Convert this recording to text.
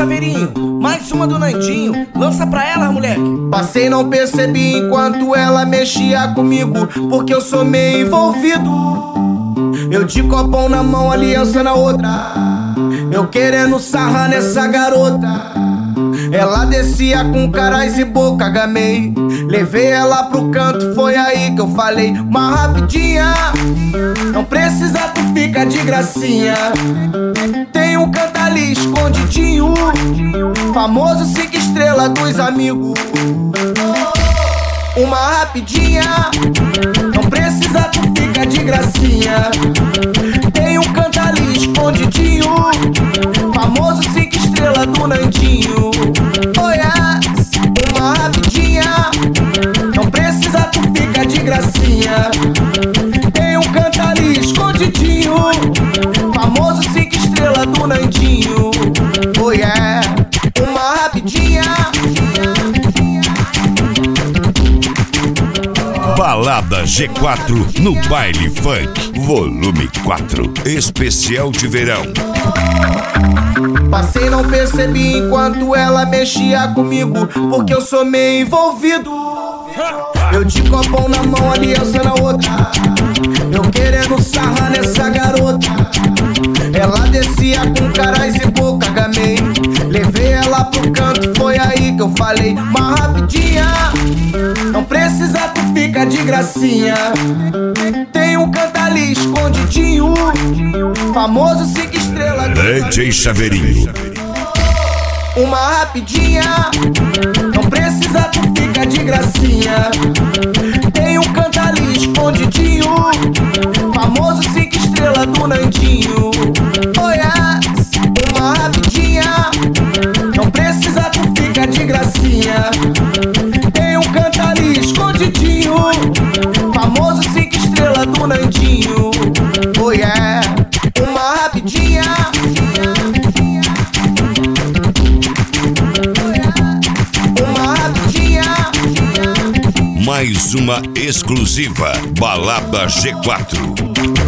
Chaveirinho, mais uma do Nandinho. Lança pra ela, moleque. Passei, não percebi enquanto ela mexia comigo, porque eu sou meio envolvido. Eu de copão na mão, aliança na outra, eu querendo sarrar nessa garota. Ela descia com caras e boca, gamei. Levei ela pro canto, foi aí que eu falei: uma rapidinha, não precisa, tu fica de gracinha. Tem um canta ali escondidinho, famoso 5 estrelas dos amigos. Uma rapidinha, não precisa, tu fica de gracinha. Tem um canta ali escondidinho, famoso 5 estrelas do Nandinho. Oh yes, uma rapidinha, não precisa, tu fica de gracinha. Tem um canta ali escondidinho, famoso 5 estrelas do Nandinho. Oh yeah, uma rapidinha. Balada G4 no Baile Funk, volume 4, especial de verão. Passei, não percebi enquanto ela mexia comigo, porque eu sou meio envolvido. Eu de copão na mão, aliança na outra, eu querendo sarrar nessa garota. Ela descia com caras e boca, gamei. Levei ela pro canto, foi aí que eu falei: uma rapidinha, não precisa, tu fica de gracinha. Tem um canta ali escondidinho, famoso 5 estrelas. DJ Chaveirinho. Uma rapidinha, não precisa, tu fica de gracinha. Tem um canta ali escondidinho, famoso 5 estrelas do Nandinho. Oh yes, uma rapidinha, não precisa, tu fica de gracinha. Tem um canta ali escondidinho, famoso 5 estrelas do Nandinho. Oh yeah, uma rapidinha. Mais uma exclusiva Balada G4.